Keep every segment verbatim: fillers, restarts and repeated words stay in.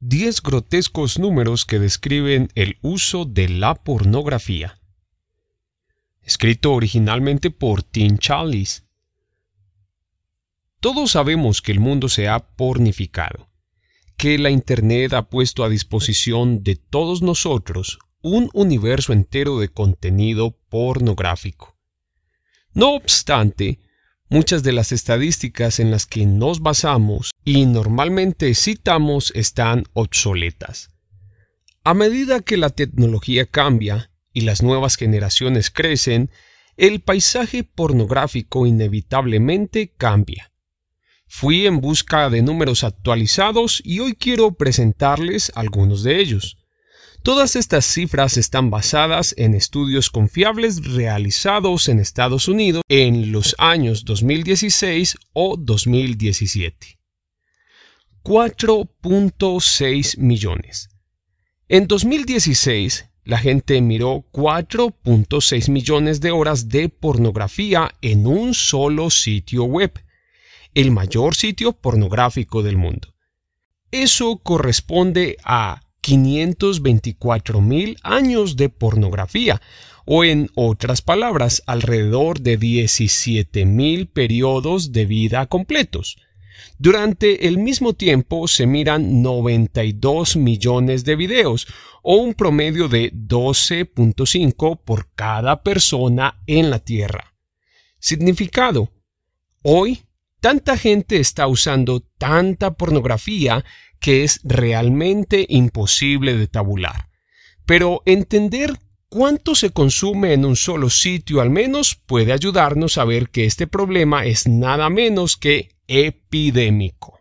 diez grotescos números que describen el uso de la pornografía. Escrito originalmente por Tim Challies. Todos sabemos que el mundo se ha pornificado, que la Internet ha puesto a disposición de todos nosotros un universo entero de contenido pornográfico. No obstante, muchas de las estadísticas en las que nos basamos y normalmente citamos están obsoletas. A medida que la tecnología cambia y las nuevas generaciones crecen, el paisaje pornográfico inevitablemente cambia. Fui en busca de números actualizados y hoy quiero presentarles algunos de ellos. Todas estas cifras están basadas en estudios confiables realizados en Estados Unidos en los años dos mil dieciséis o dos mil diecisiete. cuatro punto seis millones. En dos mil dieciséis, la gente miró cuatro punto seis millones de horas de pornografía en un solo sitio web, el mayor sitio pornográfico del mundo. Eso corresponde a quinientos veinticuatro mil años de pornografía, o en otras palabras, alrededor de diecisiete mil periodos de vida completos. Durante el mismo tiempo se miran noventa y dos millones de videos, o un promedio de doce punto cinco por cada persona en la Tierra. Significado: hoy, tanta gente está usando tanta pornografía que es realmente imposible de tabular. Pero entender cuánto se consume en un solo sitio al menos puede ayudarnos a ver que este problema es nada menos que epidémico.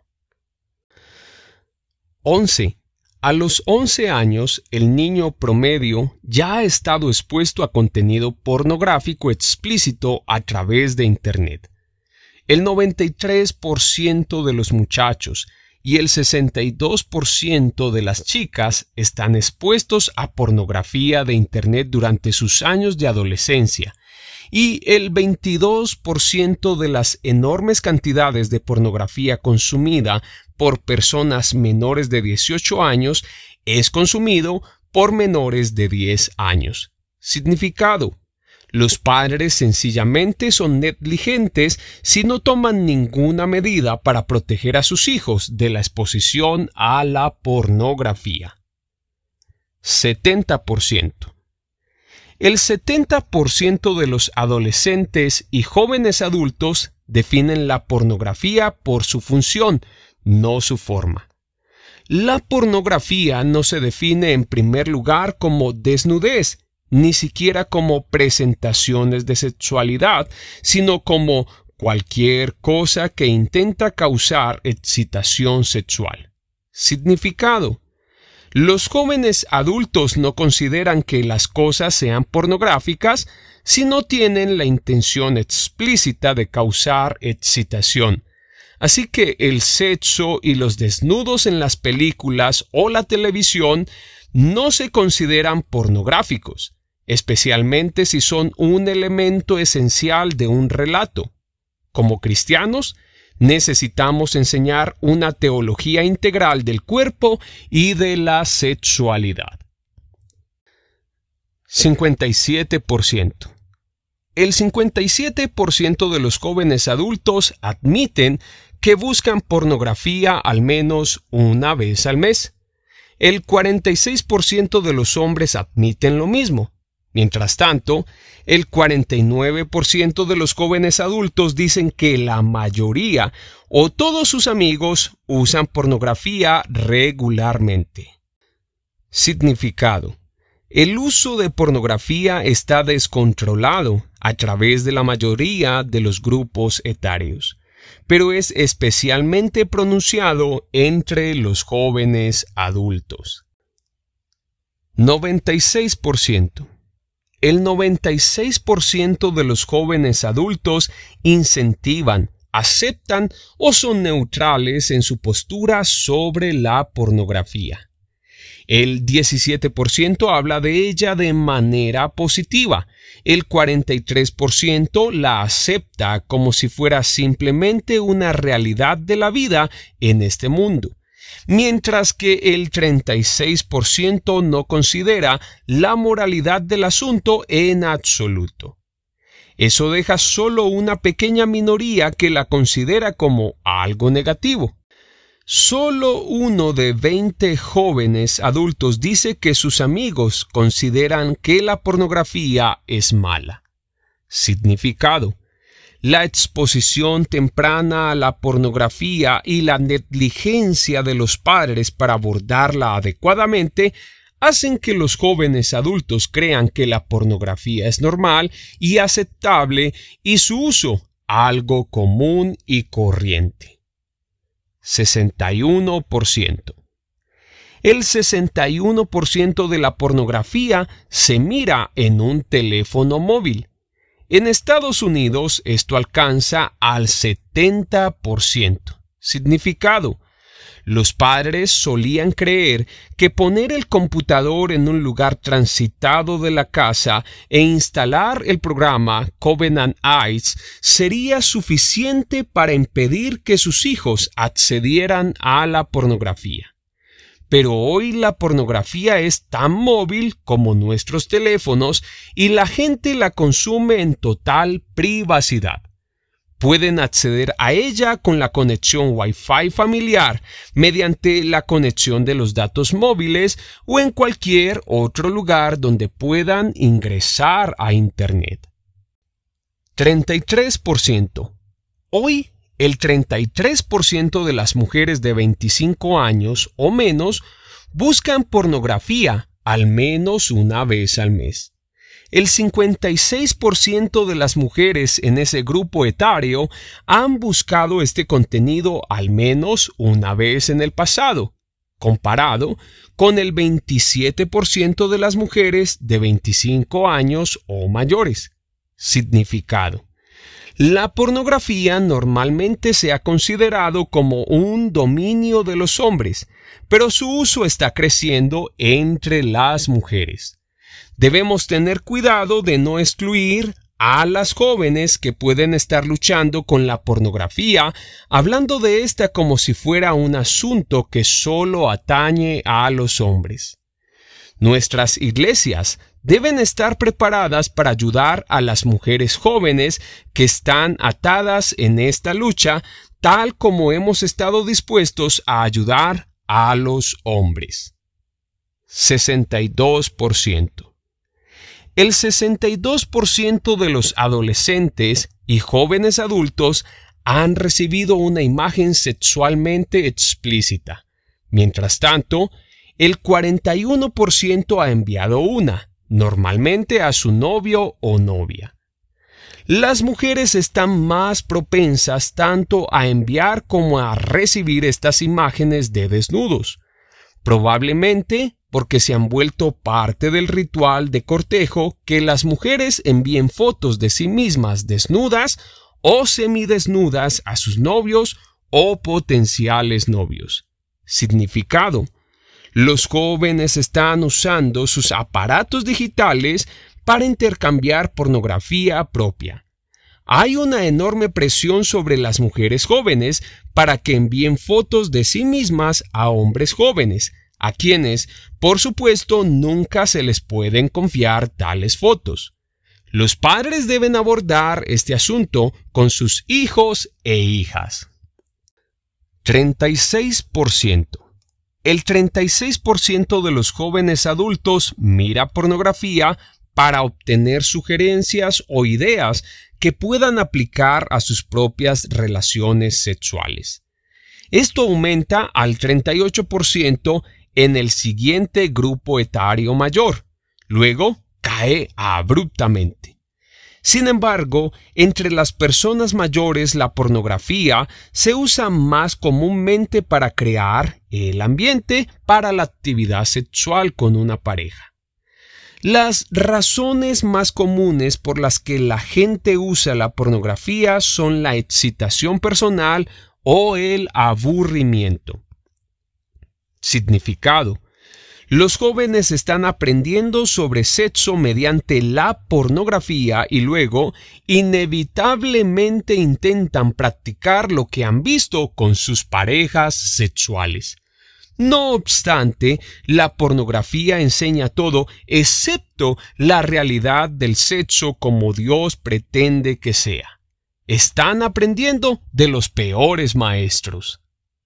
once. A los once años, el niño promedio ya ha estado expuesto a contenido pornográfico explícito a través de Internet. El noventa y tres por ciento de los muchachos y el sesenta y dos por ciento de las chicas están expuestos a pornografía de Internet durante sus años de adolescencia, y el veintidós por ciento de las enormes cantidades de pornografía consumida por personas menores de dieciocho años es consumido por menores de diez años. Significado: los padres sencillamente son negligentes si no toman ninguna medida para proteger a sus hijos de la exposición a la pornografía. setenta por ciento. El setenta por ciento de los adolescentes y jóvenes adultos definen la pornografía por su función, no su forma. La pornografía no se define en primer lugar como desnudez, ni siquiera como presentaciones de sexualidad, sino como cualquier cosa que intenta causar excitación sexual. Significado: los jóvenes adultos no consideran que las cosas sean pornográficas si no tienen la intención explícita de causar excitación. Así que el sexo y los desnudos en las películas o la televisión no se consideran pornográficos, especialmente si son un elemento esencial de un relato. Como cristianos, necesitamos enseñar una teología integral del cuerpo y de la sexualidad. cincuenta y siete por ciento. El cincuenta y siete por ciento de los jóvenes adultos admiten que buscan pornografía al menos una vez al mes. El cuarenta y seis por ciento de los hombres admiten lo mismo. Mientras tanto, el cuarenta y nueve por ciento de los jóvenes adultos dicen que la mayoría o todos sus amigos usan pornografía regularmente. Significado: el uso de pornografía está descontrolado a través de la mayoría de los grupos etarios, pero es especialmente pronunciado entre los jóvenes adultos. noventa y seis por ciento. El noventa y seis por ciento de los jóvenes adultos incentivan, aceptan o son neutrales en su postura sobre la pornografía. El diecisiete por ciento habla de ella de manera positiva. El cuarenta y tres por ciento la acepta como si fuera simplemente una realidad de la vida en este mundo. mientras que el treinta y seis por ciento no considera la moralidad del asunto en absoluto. Eso deja solo una pequeña minoría que la considera como algo negativo. Solo uno de veinte jóvenes adultos dice que sus amigos consideran que la pornografía es mala. Significado: la exposición temprana a la pornografía y la negligencia de los padres para abordarla adecuadamente hacen que los jóvenes adultos crean que la pornografía es normal y aceptable y su uso algo común y corriente. sesenta y uno por ciento. El sesenta y uno por ciento de la pornografía se mira en un teléfono móvil. En Estados Unidos esto alcanza al setenta por ciento. Significado: los padres solían creer que poner el computador en un lugar transitado de la casa e instalar el programa Covenant Eyes sería suficiente para impedir que sus hijos accedieran a la pornografía. Pero hoy la pornografía es tan móvil como nuestros teléfonos y la gente la consume en total privacidad. Pueden acceder a ella con la conexión Wi-Fi familiar, mediante la conexión de los datos móviles o en cualquier otro lugar donde puedan ingresar a Internet. treinta y tres por ciento. Hoy, el treinta y tres por ciento de las mujeres de veinticinco años o menos buscan pornografía al menos una vez al mes. El cincuenta y seis por ciento de las mujeres en ese grupo etario han buscado este contenido al menos una vez en el pasado, comparado con el veintisiete por ciento de las mujeres de veinticinco años o mayores. Significado: la pornografía normalmente se ha considerado como un dominio de los hombres, pero su uso está creciendo entre las mujeres. Debemos tener cuidado de no excluir a las jóvenes que pueden estar luchando con la pornografía, hablando de esta como si fuera un asunto que solo atañe a los hombres. Nuestras iglesias deben estar preparadas para ayudar a las mujeres jóvenes que están atadas en esta lucha, tal como hemos estado dispuestos a ayudar a los hombres. sesenta y dos por ciento. El sesenta y dos por ciento de los adolescentes y jóvenes adultos han recibido una imagen sexualmente explícita. Mientras tanto, el cuarenta y uno por ciento ha enviado una, normalmente a su novio o novia. Las mujeres están más propensas tanto a enviar como a recibir estas imágenes de desnudos, probablemente porque se han vuelto parte del ritual de cortejo que las mujeres envíen fotos de sí mismas desnudas o semidesnudas a sus novios o potenciales novios. Significado: los jóvenes están usando sus aparatos digitales para intercambiar pornografía propia. Hay una enorme presión sobre las mujeres jóvenes para que envíen fotos de sí mismas a hombres jóvenes, a quienes, por supuesto, nunca se les pueden confiar tales fotos. Los padres deben abordar este asunto con sus hijos e hijas. treinta y seis por ciento. El treinta y seis por ciento de los jóvenes adultos mira pornografía para obtener sugerencias o ideas que puedan aplicar a sus propias relaciones sexuales. Esto aumenta al treinta y ocho por ciento en el siguiente grupo etario mayor. Luego cae abruptamente. Sin embargo, entre las personas mayores la pornografía se usa más comúnmente para crear el ambiente para la actividad sexual con una pareja. Las razones más comunes por las que la gente usa la pornografía son la excitación personal o el aburrimiento. Significado: los jóvenes están aprendiendo sobre sexo mediante la pornografía y luego inevitablemente intentan practicar lo que han visto con sus parejas sexuales. No obstante, la pornografía enseña todo excepto la realidad del sexo como Dios pretende que sea. Están aprendiendo de los peores maestros.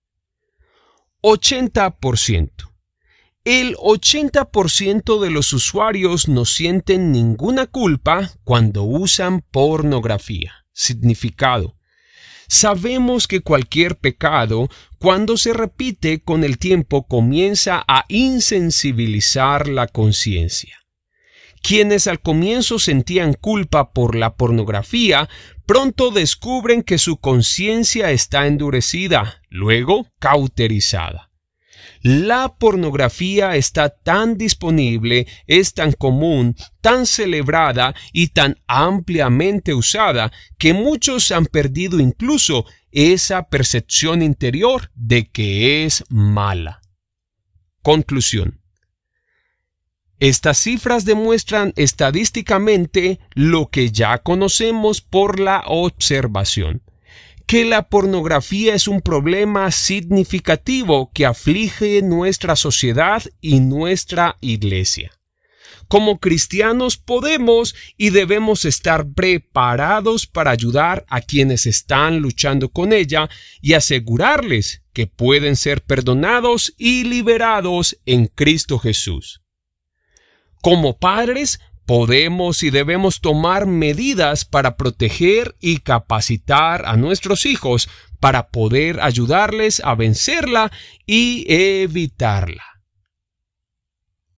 ochenta por ciento. El ochenta por ciento de los usuarios no sienten ninguna culpa cuando usan pornografía. Significado. Sabemos que cualquier pecado, cuando se repite con el tiempo, comienza a insensibilizar la conciencia. Quienes al comienzo sentían culpa por la pornografía, pronto descubren que su conciencia está endurecida, luego cauterizada. La pornografía está tan disponible, es tan común, tan celebrada y tan ampliamente usada que muchos han perdido incluso esa percepción interior de que es mala. Conclusión. Estas cifras demuestran estadísticamente lo que ya conocemos por la observación, que la pornografía es un problema significativo que aflige nuestra sociedad y nuestra iglesia. Como cristianos podemos y debemos estar preparados para ayudar a quienes están luchando con ella y asegurarles que pueden ser perdonados y liberados en Cristo Jesús. Como padres, podemos y debemos tomar medidas para proteger y capacitar a nuestros hijos para poder ayudarles a vencerla y evitarla.